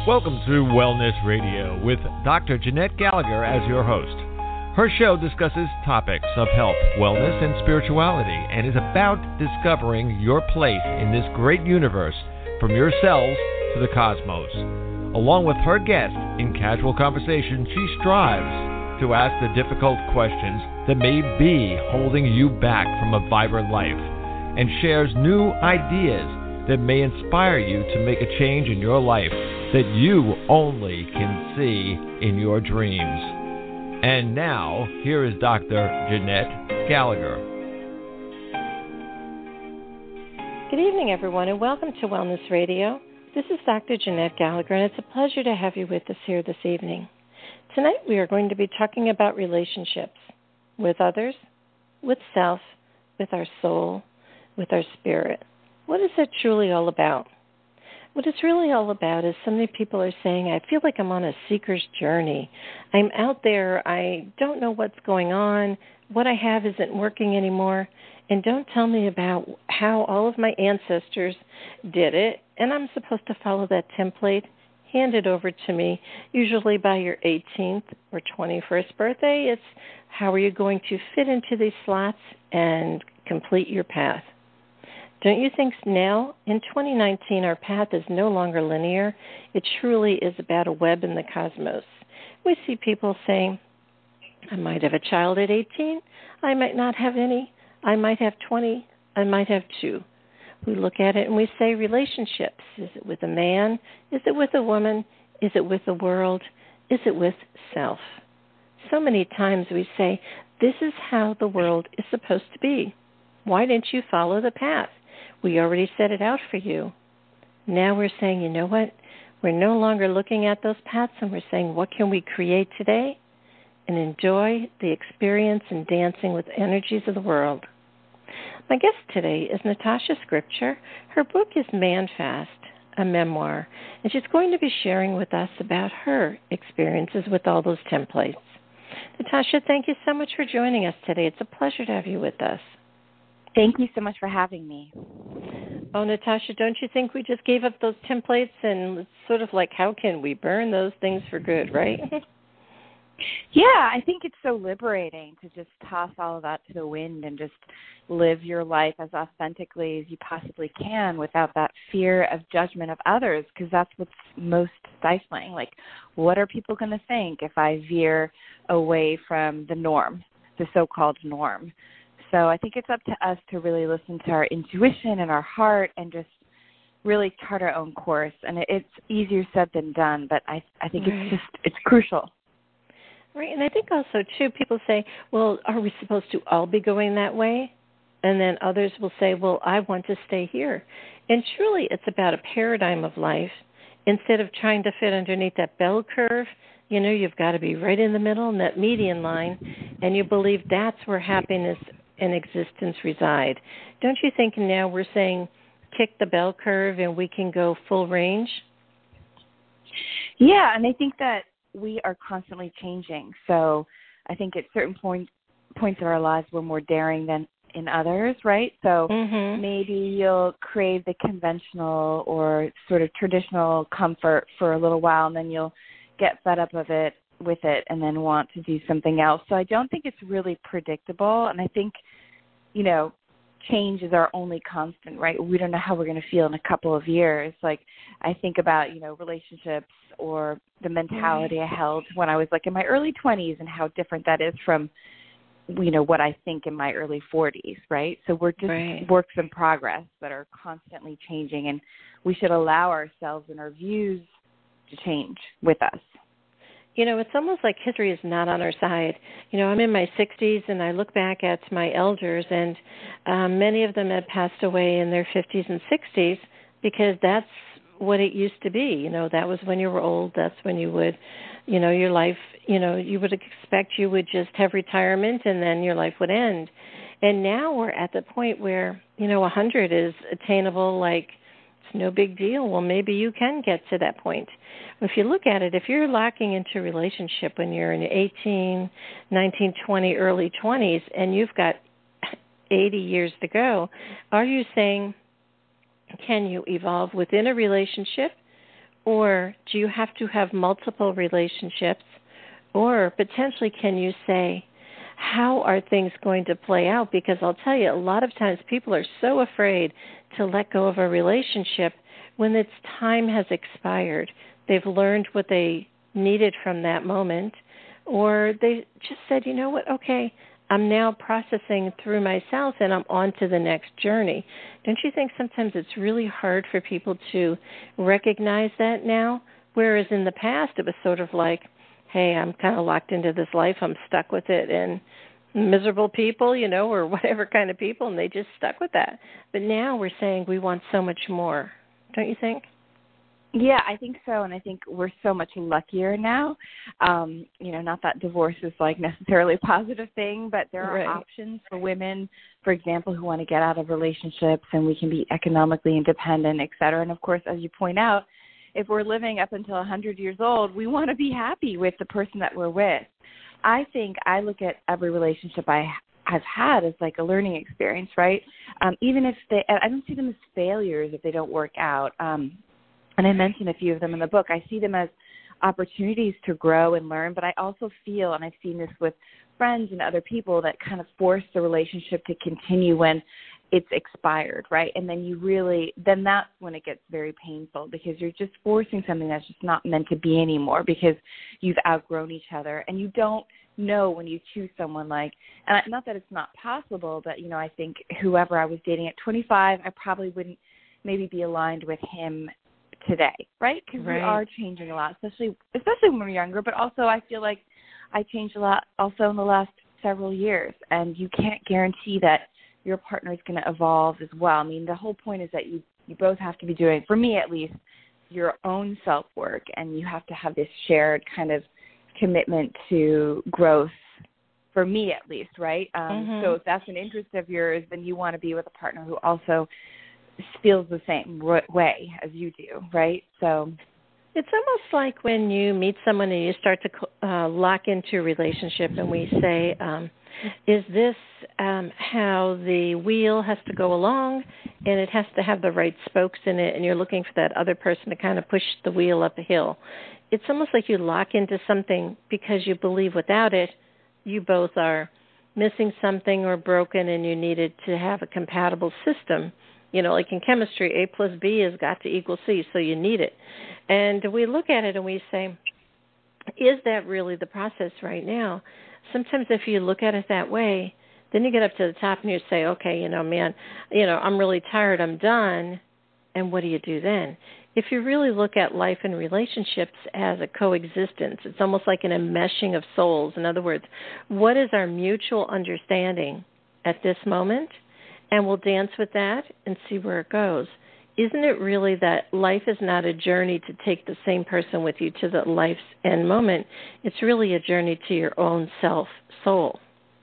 Welcome to Wellness Radio with Dr. Jeanette Gallagher as your host. Her show discusses topics of health, wellness, and spirituality, and is about discovering your place in this great universe from your cells to the cosmos. Along with her guests, in casual conversation, she strives to ask the difficult questions that may be holding you back from a vibrant life, and shares new ideas that may inspire you to make a change in your life that you only can see in your dreams. And now, here is Dr. Jeanette Gallagher. Good evening, everyone, and welcome to Wellness Radio. This is Dr. Jeanette Gallagher, and it's a pleasure to have you with us here this evening. Tonight, we are going to be talking about relationships with others, with self, with our soul, with our spirit. What is it truly all about? What it's really all about is so many people are saying, I feel like I'm on a seeker's journey. I'm out there. I don't know what's going on. What I have isn't working anymore. And don't tell me about how all of my ancestors did it. And I'm supposed to follow that template handed over to me, usually by your 18th or 21st birthday. It's how are you going to fit into these slots and complete your path. Don't you think now, in 2019, our path is no longer linear? It truly is about a web in the cosmos. We see people saying, I might have a child at 18, I might not have any, I might have 20, I might have 2. We look at it and we say relationships. Is it with a man? Is it with a woman? Is it with the world? Is it with self? So many times we say, this is how the world is supposed to be. Why didn't you follow the path? We already set it out for you. Now we're saying, you know what? We're no longer looking at those paths, and we're saying, what can we create today? And enjoy the experience and dancing with the energies of the world. My guest today is Natasha Scripture. Her book is Man Fast, a memoir, and she's going to be sharing with us about her experiences with all those templates. Natasha, thank you so much for joining us today. It's a pleasure to have you with us. Thank you so much for having me. Oh, Natasha, don't you think we just gave up those templates and it's sort of like, how can we burn those things for good, right? Yeah, I think it's so liberating to just toss all of that to the wind and just live your life as authentically as you possibly can without that fear of judgment of others, because that's what's most stifling. Like, what are people going to think if I veer away from the norm, the so-called norm? So I think it's up to us to really listen to our intuition and our heart and just really chart our own course. And it's easier said than done, but I think it's crucial. Right, and I think also, too, people say, well, are we supposed to all be going that way? And then others will say, well, I want to stay here. And truly, it's about a paradigm of life. Instead of trying to fit underneath that bell curve, you know, you've got to be right in the middle in that median line, and you believe that's where happiness and existence reside. Don't you think now we're saying kick the bell curve and we can go full range? Yeah, and I think that we are constantly changing. So I think at certain points of our lives we're more daring than in others, right? So maybe you'll crave the conventional or sort of traditional comfort for a little while, and then you'll get fed up with it and then want to do something else. So I don't think it's really predictable, and I think, you know, change is our only constant, right? We don't know how we're going to feel in a couple of years. Like, I think about, you know, relationships or the mentality I held when I was like in my early 20s and how different that is from, you know, what I think in my early 40s, right? So we're just works in progress that are constantly changing, and we should allow ourselves and our views to change with us. You know, it's almost like history is not on our side. You know, I'm in my 60s, and I look back at my elders, and many of them had passed away in their 50s and 60s because that's what it used to be. You know, that was when you were old. That's when you would, you know, your life, you know, you would expect you would just have retirement and then your life would end. And now we're at the point where, you know, 100 is attainable, like it's no big deal. Well, maybe you can get to that point. If you look at it, if you're locking into a relationship when you're in 18, 19, 20, early 20s, and you've got 80 years to go, are you saying, can you evolve within a relationship, Or do you have to have multiple relationships? Or potentially can you say, how are things going to play out? Because I'll tell you, a lot of times people are so afraid to let go of a relationship when its time has expired. They've learned what they needed from that moment, or they just said, you know what, okay, I'm now processing through myself and I'm on to the next journey. Don't you think sometimes it's really hard for people to recognize that now? Whereas in the past it was sort of like, hey, I'm kind of locked into this life, I'm stuck with it, and miserable people, or whatever kind of people, and they just stuck with that. But now we're saying we want so much more. Don't you think? Yeah, I think so, and I think we're so much luckier now. Not that divorce is necessarily a positive thing, but there are options for women, for example, who want to get out of relationships, and we can be economically independent, et cetera. And, of course, as you point out, if we're living up until 100 years old, we want to be happy with the person that we're with. I think I look at every relationship I've had as like a learning experience, right? Even if I don't see them as failures if they don't work out. And I mentioned a few of them in the book. I see them as opportunities to grow and learn, but I also feel, and I've seen this with friends and other people, that kind of force the relationship to continue when it's expired, right? And then that's when it gets very painful, because you're just forcing something that's just not meant to be anymore because you've outgrown each other. And you don't know when you choose someone and not that it's not possible, but, I think whoever I was dating at 25, I probably wouldn't maybe be aligned with him today, right? Because we are changing a lot, especially when we're younger, but also I feel like I changed a lot also in the last several years, and you can't guarantee that your partner is going to evolve as well. I mean, the whole point is that you both have to be doing, for me at least, your own self-work, and you have to have this shared kind of commitment to growth, for me at least, right? So if that's an interest of yours, then you want to be with a partner who also feels the same way as you do, right? So it's almost like when you meet someone and you start to lock into a relationship, and we say, is this how the wheel has to go along, and it has to have the right spokes in it, and you're looking for that other person to kind of push the wheel up a hill. It's almost like you lock into something because you believe without it, you both are missing something or broken, and you needed to have a compatible system. Like in chemistry, A plus B has got to equal C, so you need it. And we look at it and we say, is that really the process right now? Sometimes if you look at it that way, then you get up to the top and you say, okay, man, I'm really tired, I'm done. And what do you do then? If you really look at life and relationships as a coexistence, it's almost like an enmeshing of souls. In other words, what is our mutual understanding at this moment? And we'll dance with that and see where it goes. Isn't it really that life is not a journey to take the same person with you to the life's end moment? It's really a journey to your own soul.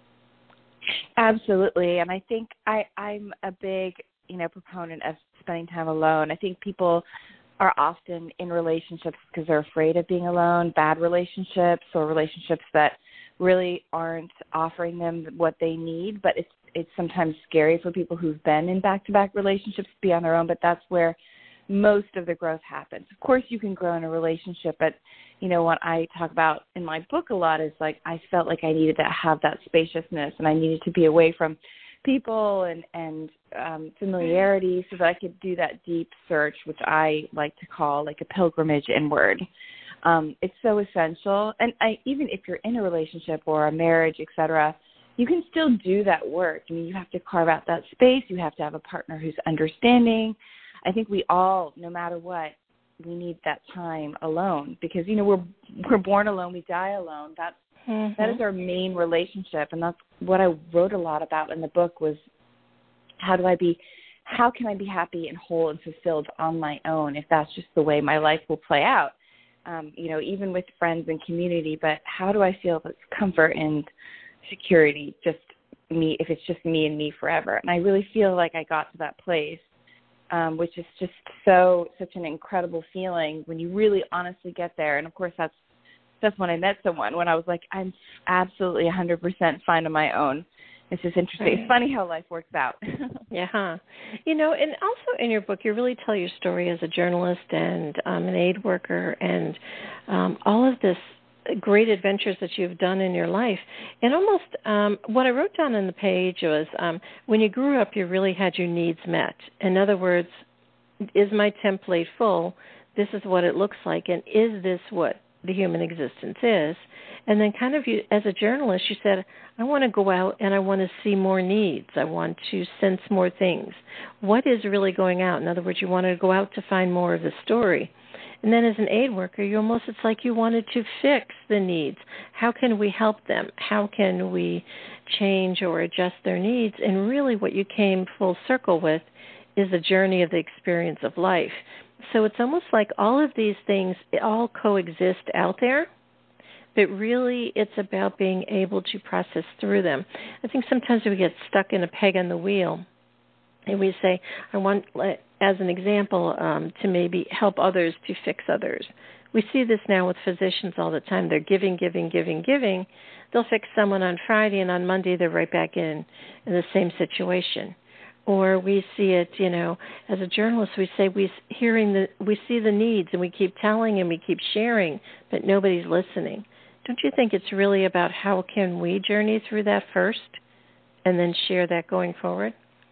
Absolutely. And I think I'm a big, proponent of spending time alone. I think people are often in relationships because they're afraid of being alone, bad relationships or relationships that really aren't offering them what they need, but it's sometimes scary for people who've been in back-to-back relationships to be on their own, but that's where most of the growth happens. Of course, you can grow in a relationship, but, what I talk about in my book a lot is I felt like I needed to have that spaciousness, and I needed to be away from people and familiarity so that I could do that deep search, which I like to call like a pilgrimage inward. It's so essential. And even if you're in a relationship or a marriage, et cetera, you can still do that work. I mean, you have to carve out that space. You have to have a partner who's understanding. I think we all, no matter what, we need that time alone because, we're born alone, we die alone. That is our main relationship, and that's what I wrote a lot about in the book was how can I be happy and whole and fulfilled on my own if that's just the way my life will play out, even with friends and community, but how do I feel that's comfort and security, just me, if it's just me and me forever. And I really feel like I got to that place, which is just such an incredible feeling when you really honestly get there. And of course that's when I met someone, when I was like, I'm absolutely 100% fine on my own. it's just interesting. Right. It's funny how life works out. Yeah. And also in your book, you really tell your story as a journalist and an aid worker and all of this great adventures that you've done in your life. And almost what I wrote down on the page was when you grew up, you really had your needs met. In other words, is my template full? This is what it looks like. And is this what the human existence is? And then kind of you, as a journalist, you said, I want to go out and I want to see more needs. I want to sense more things. What is really going out? In other words, you wanted to go out to find more of the story. And then as an aid worker, it's like you wanted to fix the needs. How can we help them? How can we change or adjust their needs? And really what you came full circle with is the journey of the experience of life. So it's almost like all of these things all coexist out there, but really it's about being able to process through them. I think sometimes we get stuck in a peg on the wheel, and we say, I want, as an example, to maybe help others to fix others. We see this now with physicians all the time. They're giving. They'll fix someone on Friday, and on Monday they're right back in the same situation. Or we see it, as a journalist, we say we see the needs, and we keep telling and we keep sharing, but nobody's listening. Don't you think it's really about how can we journey through that first and then share that going forward?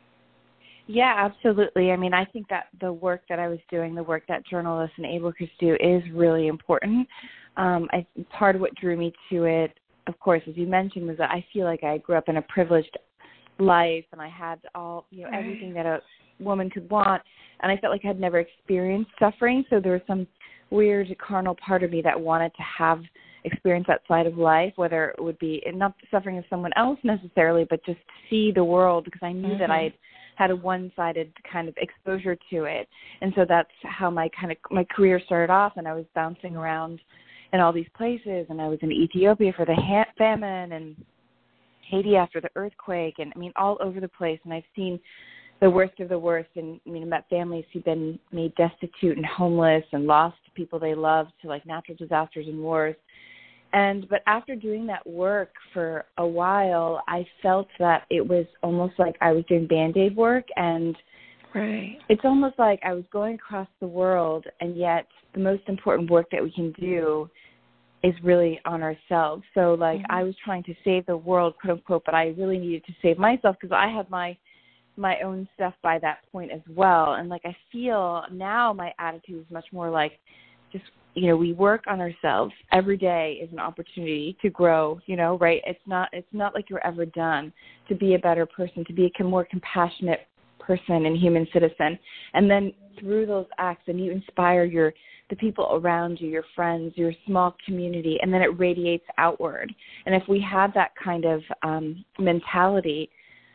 Yeah, absolutely. I mean, I think that the work that I was doing, the work that journalists and aid workers do is really important. Part of what drew me to it, of course, as you mentioned, was that I feel like I grew up in a privileged life and I had all, everything that a woman could want, and I felt like I had never experienced suffering, so there was some weird carnal part of me that wanted to have experience that side of life, whether it would be not the suffering of someone else necessarily, but just see the world, because I knew that I had a one-sided kind of exposure to it. And so that's how my career started off, and I was bouncing around in all these places, and I was in Ethiopia for the famine and Haiti after the earthquake, and all over the place. And I've seen the worst of the worst, and met families who've been made destitute and homeless and lost people they loved to like natural disasters and wars. But after doing that work for a while, I felt that it was almost like I was doing Band-Aid work, and it's almost like I was going across the world, and yet the most important work that we can do is really on ourselves. So, I was trying to save the world, quote unquote, but I really needed to save myself because I had my own stuff by that point as well. And I feel now my attitude is much more like just, we work on ourselves. Every day is an opportunity to grow, right? It's not like you're ever done, to be a better person, to be a more compassionate person and human citizen. And then through those acts, and you inspire the people around you, your friends, your small community, and then it radiates outward. And if we had that kind of mentality,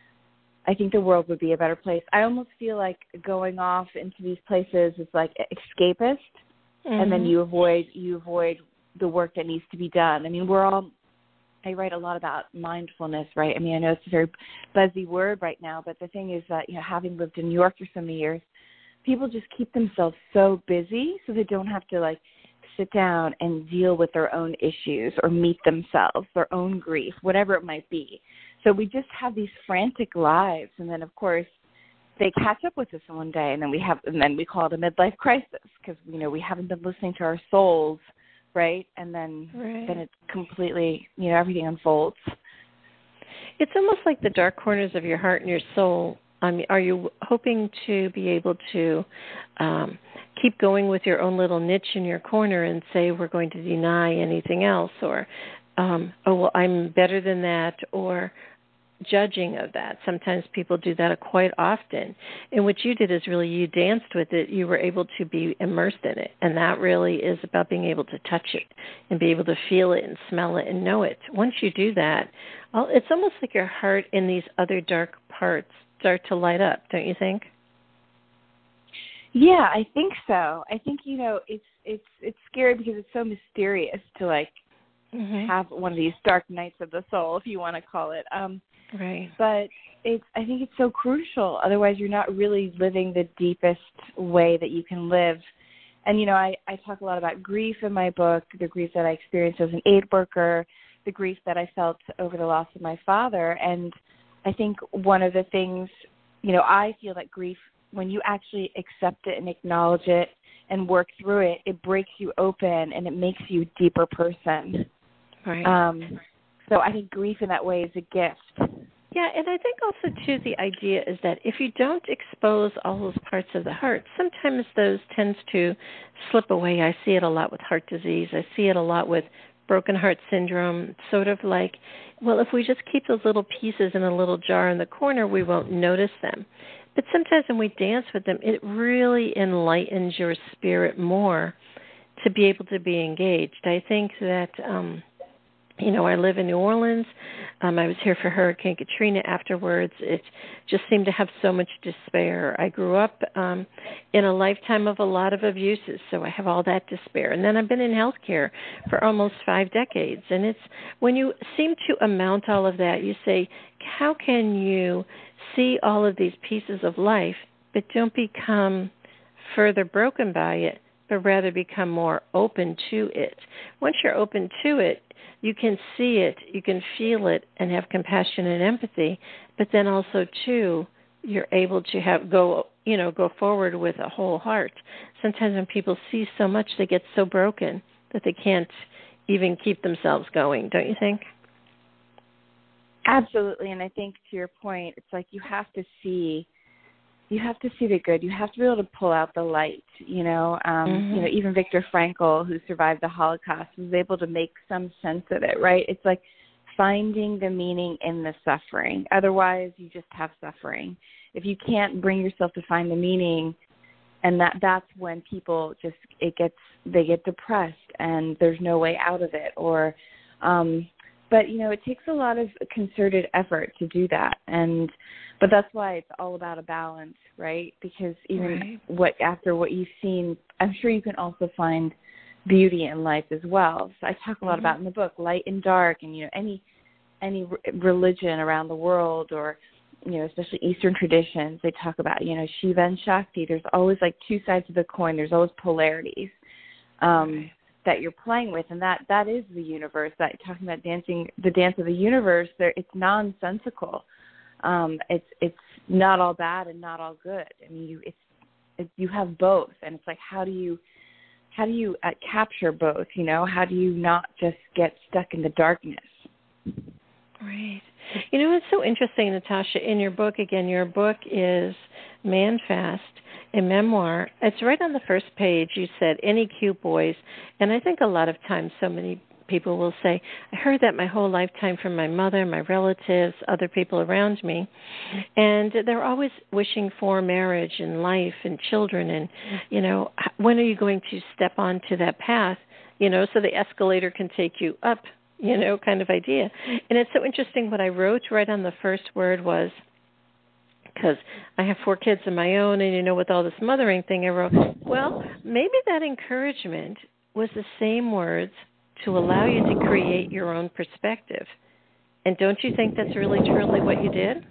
I think the world would be a better place. I almost feel like going off into these places is like escapist, and then you avoid the work that needs to be done. I write a lot about mindfulness, right? I know it's a very buzzy word right now, but the thing is that, having lived in New York for so many years, people just keep themselves so busy so they don't have to sit down and deal with their own issues or meet themselves, their own grief, whatever it might be. So we just have these frantic lives, and then of course they catch up with us one day, and then we call it a midlife crisis because we haven't been listening to our souls, right? And then it completely everything unfolds. It's almost like the dark corners of your heart and your soul. Are you hoping to be able to keep going with your own little niche in your corner and say we're going to deny anything else, or I'm better than that, or judging of that? Sometimes people do that quite often. And what you did is really you danced with it. You were able to be immersed in it. And that really is about being able to touch it and be able to feel it and smell it and know it. Once you do that, it's almost like your heart in these other dark parts start to light up, don't you think? Yeah, I think so. I think, it's scary because it's so mysterious to have one of these dark nights of the soul, if you want to call it. But I think it's so crucial. Otherwise, you're not really living the deepest way that you can live. And, I talk a lot about grief in my book, the grief that I experienced as an aid worker, the grief that I felt over the loss of my father. And I think one of the things, I feel that grief, when you actually accept it and acknowledge it and work through it, it breaks you open and it makes you a deeper person. Right. So I think grief in that way is a gift. Yeah, and I think also, too, the idea is that if you don't expose all those parts of the heart, sometimes those tends to slip away. I see it a lot with heart disease. I see it a lot with broken heart syndrome, sort of like, well, if we just keep those little pieces in a little jar in the corner, we won't notice them. But sometimes when we dance with them, it really enlightens your spirit more to be able to be engaged. I think that, I live in New Orleans. I was here for Hurricane Katrina afterwards. It just seemed to have so much despair. I grew up in a lifetime of a lot of abuses, so I have all that despair. And then I've been in healthcare for almost 5 decades. And it's when you seem to amount all of that, you say, how can you see all of these pieces of life, but don't become further broken by it, but rather become more open to it? Once you're open to it, you can see it, you can feel it, and have compassion and empathy. But then also, too, you're able to go forward with a whole heart. Sometimes when people see so much, they get so broken that they can't even keep themselves going. Don't you think? Absolutely, and I think to your point, it's like you have to see the good. You have to be able to pull out the light. Even Viktor Frankl, who survived the Holocaust, was able to make some sense of it. Right? It's like finding the meaning in the suffering. Otherwise, you just have suffering. If you can't bring yourself to find the meaning, and that's when people they get depressed and there's no way out of it. But it takes a lot of concerted effort to do that, but that's why it's all about a balance, right? Because even after what you've seen, I'm sure you can also find beauty in life as well. So I talk a lot about in the book, light and dark, and any religion around the world, or especially Eastern traditions, they talk about Shiva and Shakti. There's always like two sides of the coin. There's always polarities. That you're playing with, and that is the universe. That talking about dancing, the dance of the universe, it's nonsensical. It's not all bad and not all good. I mean, you have both, and it's like how do you capture both? How do you not just get stuck in the darkness? Right. It's so interesting, Natasha. In your book, again, your book is Man Fast, a memoir. It's right on the first page. You said, any cute boys. And I think a lot of times so many people will say, I heard that my whole lifetime from my mother, my relatives, other people around me. And they're always wishing for marriage and life and children. And, when are you going to step onto that path, so the escalator can take you up, kind of idea. And it's so interesting. What I wrote right on the first word was, because I have 4 kids of my own, and with all this mothering thing, I wrote, well, maybe that encouragement was the same words to allow you to create your own perspective. And don't you think that's really truly what you did?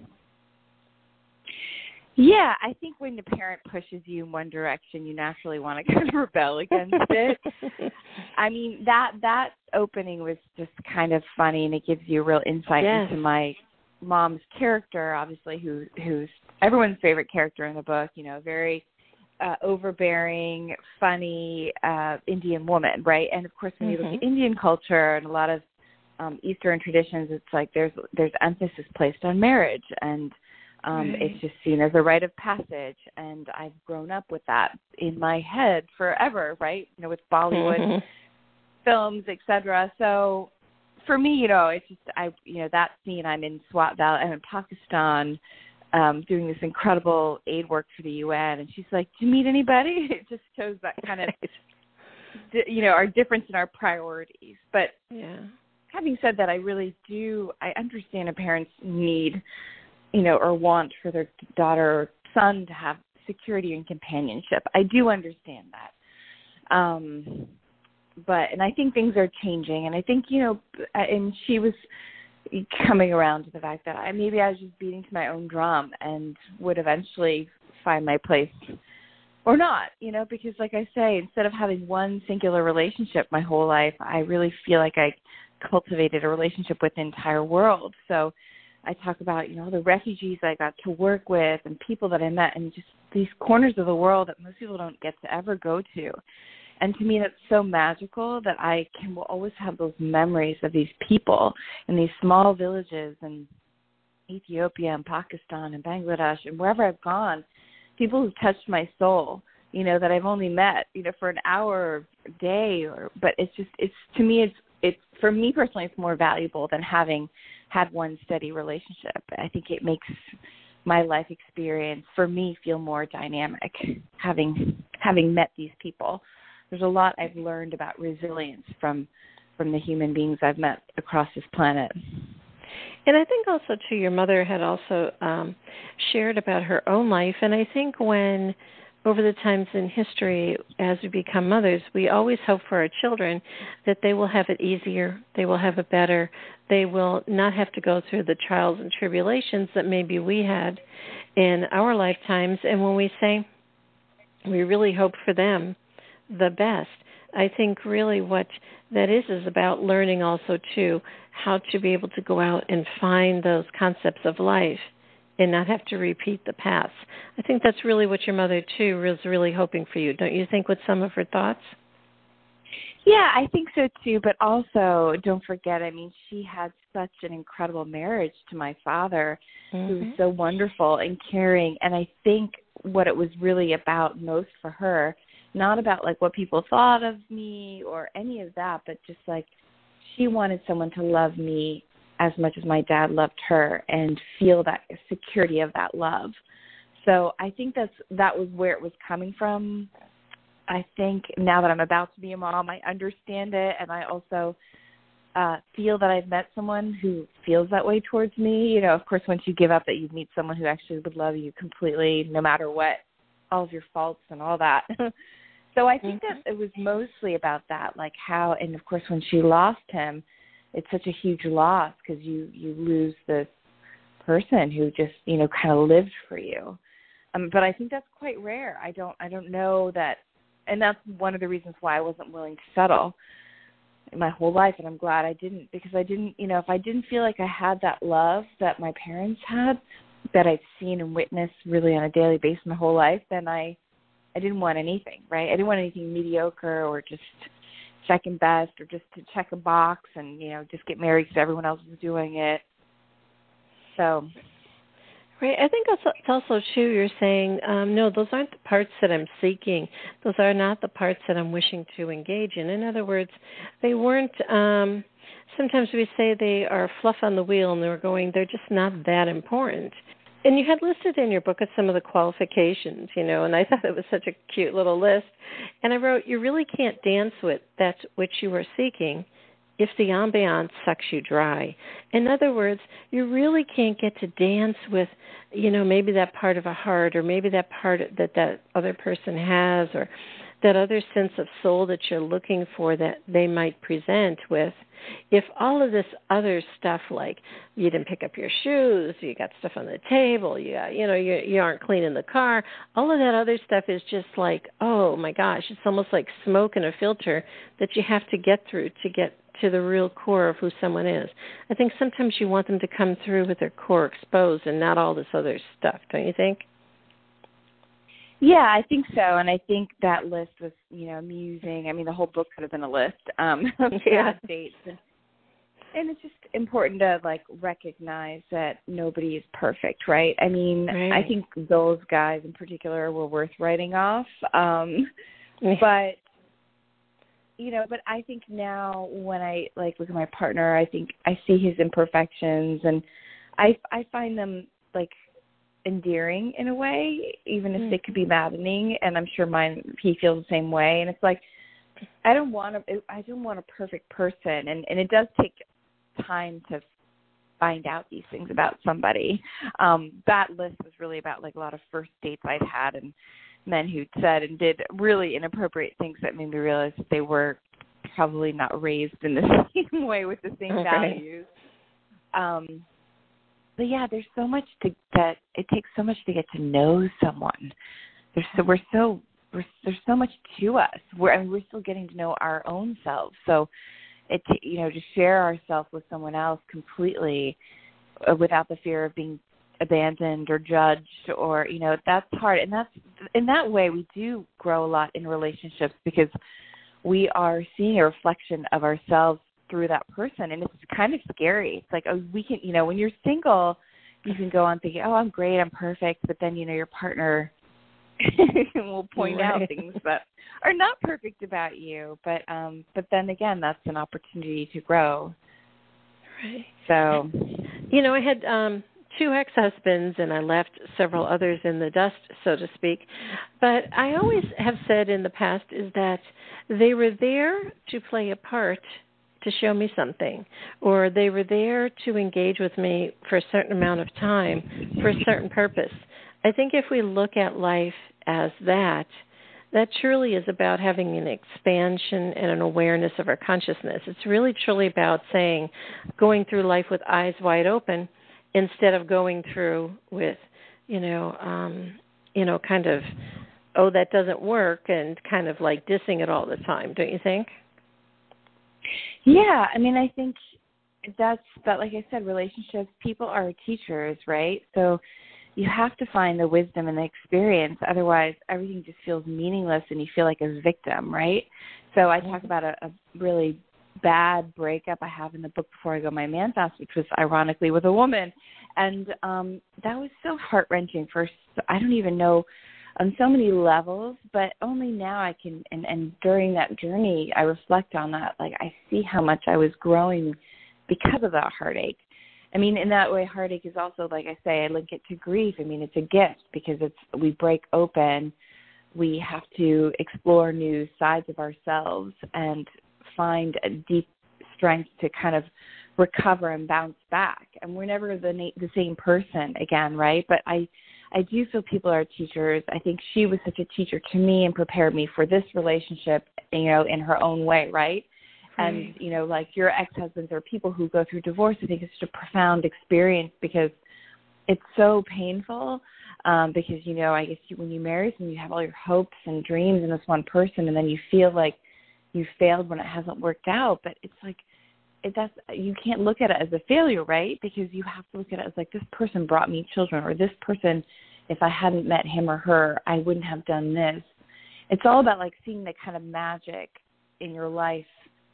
Yeah, I think when the parent pushes you in one direction, you naturally want to kind of rebel against it. I mean, that opening was just kind of funny, and it gives you a real insight into my mom's character, obviously, who's everyone's favorite character in the book, very overbearing, funny Indian woman, right? And, of course, when you look at Indian culture and a lot of Eastern traditions, it's like there's emphasis placed on marriage, and it's just seen as a rite of passage. And I've grown up with that in my head forever, right? With Bollywood films, etc. So for me, it's just that scene. I'm in Swat Valley. I'm in Pakistan, doing this incredible aid work for the UN, and she's like, "Do you meet anybody?" It just shows that kind of, our difference in our priorities. But having said that, I really do. I understand a parent's need, or want for their daughter or son to have security and companionship. I do understand that. And I think things are changing, and I think, and she was coming around to the fact that I was just beating to my own drum and would eventually find my place or not, because like I say, instead of having one singular relationship my whole life, I really feel like I cultivated a relationship with the entire world. So I talk about, the refugees I got to work with and people that I met and just these corners of the world that most people don't get to ever go to. And to me, that's so magical that will always have those memories of these people in these small villages in Ethiopia and Pakistan and Bangladesh and wherever I've gone, people who've touched my soul, that I've only met, for an hour or a day, but to me, for me personally, it's more valuable than having had one steady relationship. I think it makes my life experience for me feel more dynamic, having met these people. There's a lot I've learned about resilience from the human beings I've met across this planet. And I think also, too, your mother had also shared about her own life. And I think when, over the times in history, as we become mothers, we always hope for our children that they will have it easier, they will have it better, they will not have to go through the trials and tribulations that maybe we had in our lifetimes. And when we say we really hope for them the best, I think really what that is about learning also, too, how to be able to go out and find those concepts of life and not have to repeat the past. I think that's really what your mother, too, was really hoping for you. Don't you think, with some of her thoughts? Yeah, I think so, too. But also, don't forget, she had such an incredible marriage to my father, who was so wonderful and caring. And I think what it was really about most for her, not about, what people thought of me or any of that, but just, she wanted someone to love me as much as my dad loved her and feel that security of that love. So I think that was where it was coming from. I think now that I'm about to be a mom, I understand it, and I also feel that I've met someone who feels that way towards me. Of course, once you give up that you meet someone who actually would love you completely, no matter what, all of your faults and all that. So I think that it was mostly about that, how, and of course when she lost him, it's such a huge loss because you lose this person who just, kind of lived for you. But I think that's quite rare. I don't know that, and that's one of the reasons why I wasn't willing to settle in my whole life, and I'm glad I didn't, because I didn't, if I didn't feel like I had that love that my parents had, that I'd seen and witnessed really on a daily basis my whole life, then I didn't want anything, right? I didn't want anything mediocre or just second best or just to check a box and, just get married because everyone else was doing it. So. Right. I think it's also, too, you're saying, no, those aren't the parts that I'm seeking. Those are not the parts that I'm wishing to engage in. In other words, they weren't, sometimes we say they are fluff on the wheel and they're just not that important. And you had listed in your book some of the qualifications, and I thought it was such a cute little list. And I wrote, you really can't dance with that which you are seeking if the ambiance sucks you dry. In other words, you really can't get to dance with, maybe that part of a heart or maybe that part that other person has or that other sense of soul that you're looking for that they might present with. If all of this other stuff, like you didn't pick up your shoes, you got stuff on the table, you aren't cleaning the car, all of that other stuff is just like, oh my gosh, it's almost like smoke in a filter that you have to get through to get to the real core of who someone is. I think sometimes you want them to come through with their core exposed and not all this other stuff, don't you think? Yeah, I think so, and I think that list was, amusing. The whole book could have been a list of dates, and it's just important to recognize that nobody is perfect, right? Right. I think those guys in particular were worth writing off, but I think now when I look at my partner, I think I see his imperfections, and I find them endearing in a way, even if they could be maddening, and I'm sure he feels the same way. And it's I don't want a perfect person, and it does take time to find out these things about somebody. That list was really about a lot of first dates I'd had and men who said and did really inappropriate things that made me realize that they were probably not raised in the same way with the same values. But yeah, there's so much that it takes so much to get to know someone. There's so much to us. We're still getting to know our own selves. So to share ourselves with someone else completely, without the fear of being abandoned or judged, or, you know, that's hard. And that's, in that way, we do grow a lot in relationships because we are seeing a reflection of ourselves through that person. And it's kind of scary. It's like, oh, we can, you know, when you're single, you can go on thinking, oh, I'm great, I'm perfect. But then, you know, your partner will point out things that are not perfect about you. But then again, that's an opportunity to grow. Right. So, you know, I had 2 ex-husbands, and I left several others in the dust, so to speak. But I always have said in the past is that they were there to play a part, to show me something, or they were there to engage with me for a certain amount of time for a certain purpose. I think if we look at life as that truly is about having an expansion and an awareness of our consciousness. It's really truly about going through life with eyes wide open, instead of going through with, kind of, oh, that doesn't work, and kind of like dissing it all the time, don't you think? Yeah, I mean, I think that, like I said, relationships, people are teachers, right? So you have to find the wisdom and the experience. Otherwise, everything just feels meaningless and you feel like a victim, right? So I talk about a really bad breakup I have in the book Before I Go My Man Fast, which was ironically with a woman. And that was so heart-wrenching for, I don't even know, on so many levels, but only now I can, and during that journey, I reflect on that. Like, I see how much I was growing because of that heartache. I mean, in that way, heartache is also, like I say, I link it to grief. I mean, it's a gift because we break open. We have to explore new sides of ourselves and find a deep strength to kind of recover and bounce back. And we're never the same person again, right? But I do feel people are teachers. I think she was such a teacher to me and prepared me for this relationship, in her own way, right? And, like your ex-husbands or people who go through divorce, I think it's such a profound experience because it's so painful because, I guess when you marry someone, you have all your hopes and dreams in this one person, and then you feel like you failed when it hasn't worked out. But it's like, you can't look at it as a failure, right? Because you have to look at it as like, this person brought me children, or this person, if I hadn't met him or her, I wouldn't have done this. It's all about like seeing the kind of magic in your life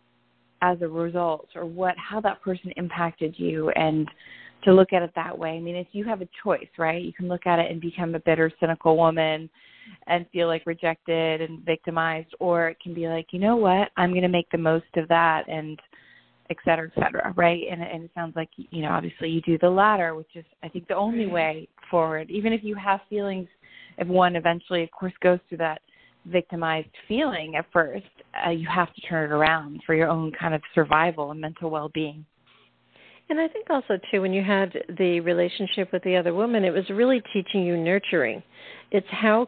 as a result, or how that person impacted you, and to look at it that way. I mean, if you have a choice, right? You can look at it and become a bitter, cynical woman and feel like rejected and victimized, or it can be like, you know what, I'm going to make the most of that, and et cetera, right? And it sounds like, obviously you do the latter, which is, I think, the only way forward. Even if you have feelings, if one eventually, of course, goes through that victimized feeling at first, you have to turn it around for your own kind of survival and mental well-being. And I think also, too, when you had the relationship with the other woman, it was really teaching you nurturing. It's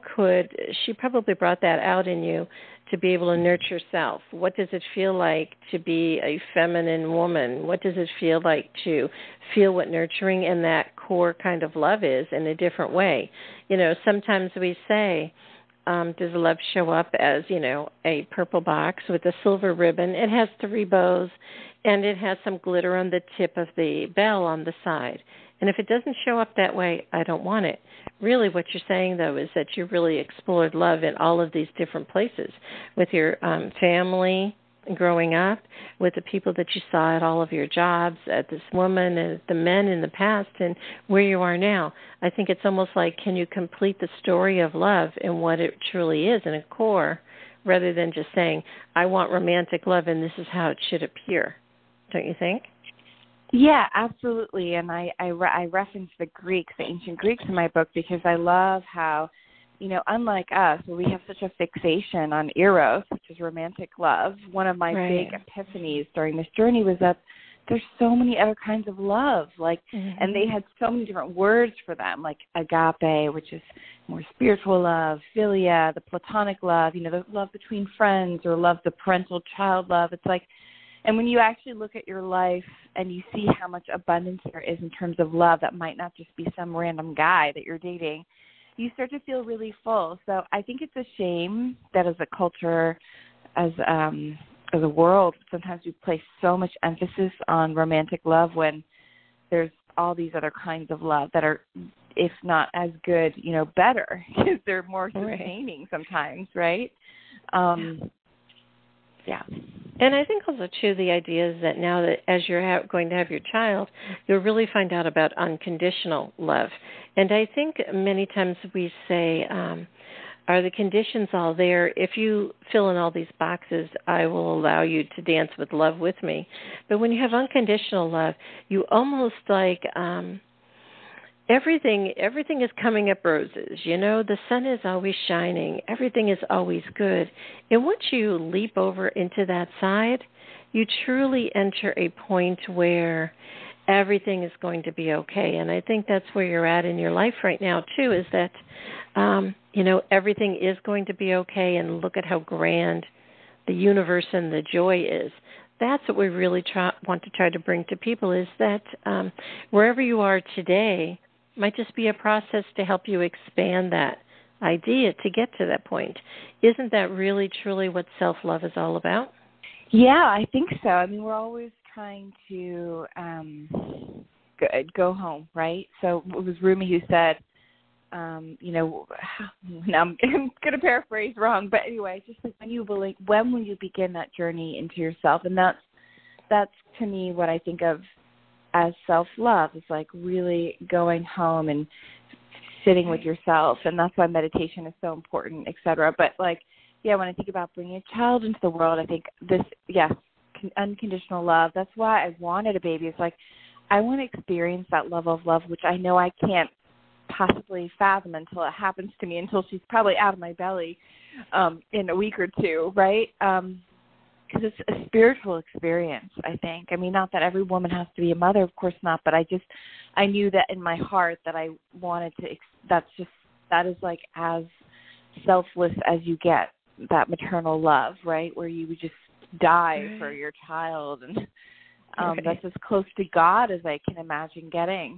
she probably brought that out in you to be able to nurture self. What does it feel like to be a feminine woman? What does it feel like to feel what nurturing and that core kind of love is in a different way? Sometimes we say, does love show up as, a purple box with a silver ribbon? It has 3 bows, and it has some glitter on the tip of the bell on the side. And if it doesn't show up that way, I don't want it. Really what you're saying, though, is that you really explored love in all of these different places, with your family growing up, with the people that you saw at all of your jobs, at this woman and the men in the past, and where you are now. I think it's almost like, can you complete the story of love and what it truly is in a core, rather than just saying, I want romantic love and this is how it should appear. Don't you think? Yeah, absolutely. And I reference the ancient Greeks in my book, because I love how, unlike us, where we have such a fixation on eros, which is romantic love, one of my big epiphanies during this journey was that there's so many other kinds of love, and they had so many different words for them, like agape, which is more spiritual love, philia, the platonic love, the love between friends, or love, the parental-child love. It's like, and when you actually look at your life and you see how much abundance there is in terms of love, that might not just be some random guy that you're dating, you start to feel really full. So I think it's a shame that as a culture, as a world, sometimes we place so much emphasis on romantic love when there's all these other kinds of love that are, if not as good, better, because they're more sustaining sometimes, right? Yeah. And I think also, too, the idea is that now that as you're going to have your child, you'll really find out about unconditional love. And I think many times we say, are the conditions all there? If you fill in all these boxes, I will allow you to dance with love with me. But when you have unconditional love, you almost like everything is coming up roses. The sun is always shining. Everything is always good. And once you leap over into that side, you truly enter a point where everything is going to be okay. And I think that's where you're at in your life right now, too, is that, everything is going to be okay, and look at how grand the universe and the joy is. That's what we really want to try to bring to people, is that wherever you are today might just be a process to help you expand that idea to get to that point. Isn't that really, truly what self-love is all about? Yeah, I think so. I mean, we're always trying to go home, right? So it was Rumi who said, now I'm going to paraphrase wrong, but anyway, just like when will you begin that journey into yourself? And that's to me what I think of as self-love, is like really going home and sitting with yourself. And that's why meditation is so important, et cetera. But when I think about bringing a child into the world, I think unconditional love. That's why I wanted a baby. It's like, I want to experience that level of love, which I know I can't possibly fathom until it happens to me, until she's probably out of my belly in a week or two, right? Because it's a spiritual experience, I think. I mean, not that every woman has to be a mother, of course not, but I knew that in my heart that I wanted to, that is like as selfless as you get, that maternal love, right, where you would just die for your child, and that's as close to God as I can imagine getting.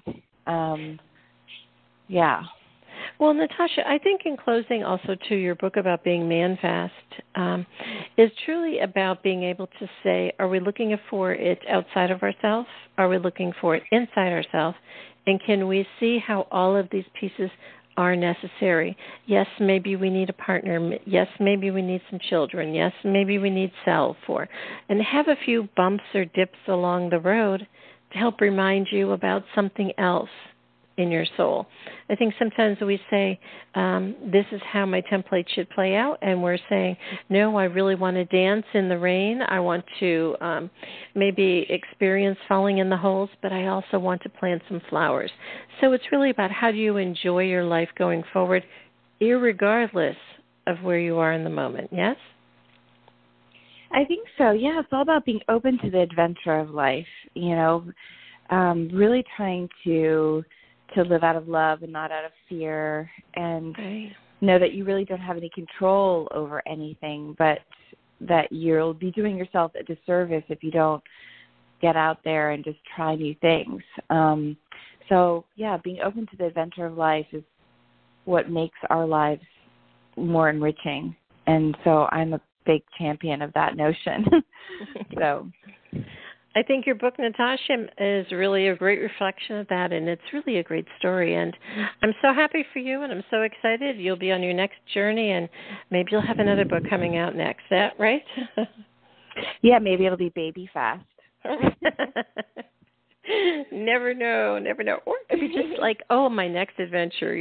Yeah. Well, Natasha, I think in closing also to your book about being man-fast is truly about being able to say, are we looking for it outside of ourselves? Are we looking for it inside ourselves? And can we see how all of these pieces are necessary? Yes, maybe we need a partner. Yes, maybe we need some children. Yes, maybe we need self. And have a few bumps or dips along the road to help remind you about something else in your soul. I think sometimes we say, this is how my template should play out, and we're saying, no, I really want to dance in the rain. I want to maybe experience falling in the holes, but I also want to plant some flowers. So it's really about how do you enjoy your life going forward, irregardless of where you are in the moment, yes? I think so, yeah. It's all about being open to the adventure of life, really trying to live out of love and not out of fear, and know that you really don't have any control over anything, but that you'll be doing yourself a disservice if you don't get out there and just try new things. Being open to the adventure of life is what makes our lives more enriching. And so I'm a big champion of that notion. So I think your book, Natasha, is really a great reflection of that, and it's really a great story. And I'm so happy for you, and I'm so excited. You'll be on your next journey, and maybe you'll have another book coming out next. Is that right? Yeah, maybe it'll be Baby Fast. Never know. Or maybe just like, my next adventure,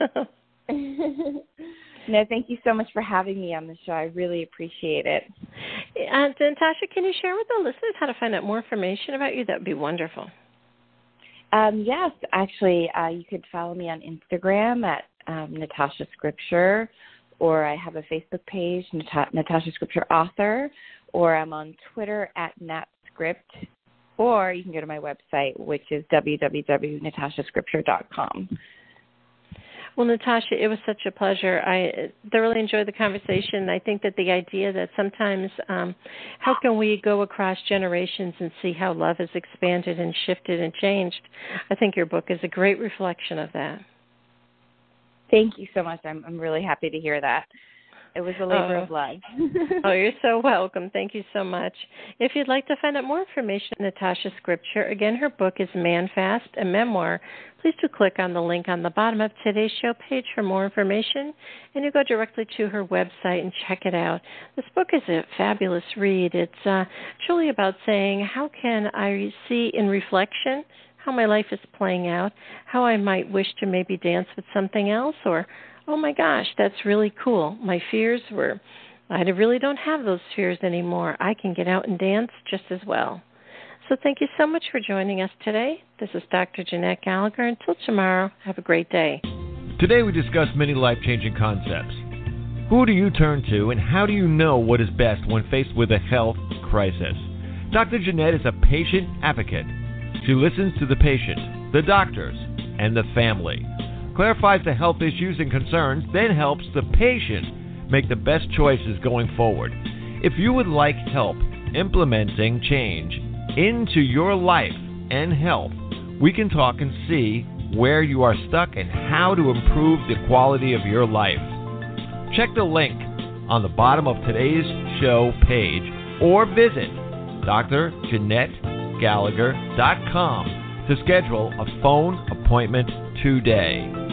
No, thank you so much for having me on the show. I really appreciate it. Natasha, can you share with the listeners how to find out more information about you? That would be wonderful. Yes, actually, you could follow me on Instagram at Natasha Scripture, or I have a Facebook page, Natasha Scripture Author, or I'm on Twitter at NatScript, or you can go to my website, which is www.natashascripture.com. Well, Natasha, it was such a pleasure. I thoroughly enjoyed the conversation. I think that the idea that sometimes how can we go across generations and see how love has expanded and shifted and changed, I think your book is a great reflection of that. Thank you so much. I'm really happy to hear that. It was a labor of love. Oh, you're so welcome. Thank you so much. If you'd like to find out more information on Natasha Scripture, again, her book is Man Fast, a memoir. Please do click on the link on the bottom of today's show page for more information, and you go directly to her website and check it out. This book is a fabulous read. It's truly about saying, how can I see in reflection how my life is playing out, how I might wish to maybe dance with something else, or, oh my gosh, that's really cool. My fears were, I really don't have those fears anymore. I can get out and dance just as well. So thank you so much for joining us today. This is Dr. Jeanette Gallagher. Until tomorrow, have a great day. Today we discussed many life-changing concepts. Who do you turn to, and how do you know what is best when faced with a health crisis? Dr. Jeanette is a patient advocate. She listens to the patient, the doctors, and the family, clarifies the health issues and concerns, then helps the patient make the best choices going forward. If you would like help implementing change into your life and health, we can talk and see where you are stuck and how to improve the quality of your life. Check the link on the bottom of today's show page or visit drjeanettegallagher.com to schedule a phone appointment today.